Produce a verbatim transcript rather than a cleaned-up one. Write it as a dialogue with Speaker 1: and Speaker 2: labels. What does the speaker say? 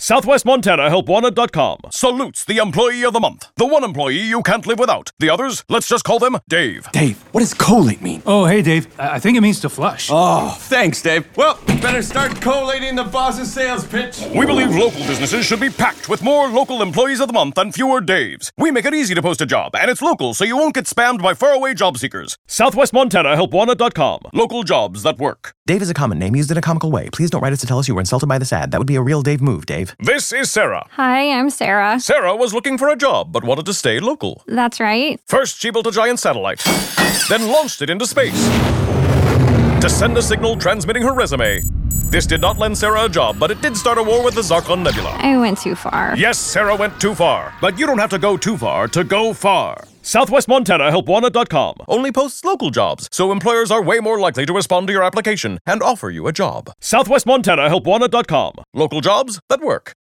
Speaker 1: Southwest Montana Help Wanted dot com salutes the Employee of the Month. The one employee you can't live without. The others, let's just call them Dave.
Speaker 2: Dave, what does collate mean?
Speaker 3: Oh, hey, Dave. I I think it means to flush.
Speaker 2: Oh, thanks, Dave. Well, better start collating the boss's sales pitch.
Speaker 1: We believe local businesses should be packed with more local Employees of the Month and fewer Daves. We make it easy to post a job, and it's local, so you won't get spammed by faraway job seekers. Southwest Montana Help Wanted dot com. Local jobs that work.
Speaker 4: Dave is a common name used in a comical way. Please don't write us to tell us you were insulted by this ad. That would be a real Dave move, Dave.
Speaker 1: This is Sarah.
Speaker 5: Hi, I'm Sarah.
Speaker 1: Sarah was looking for a job, but wanted to stay local.
Speaker 5: That's right.
Speaker 1: First, she built a giant satellite, then launched it into space to send a signal transmitting her resume. This did not lend Sarah a job, but it did start a war with the Zarkon Nebula.
Speaker 5: I went too far.
Speaker 1: Yes, Sarah went too far, but you don't have to go too far to go far. Southwest Montana Help Wanted dot com only posts local jobs, so employers are way more likely to respond to your application and offer you a job. Southwest Montana Help Wanted dot com. Local jobs that work.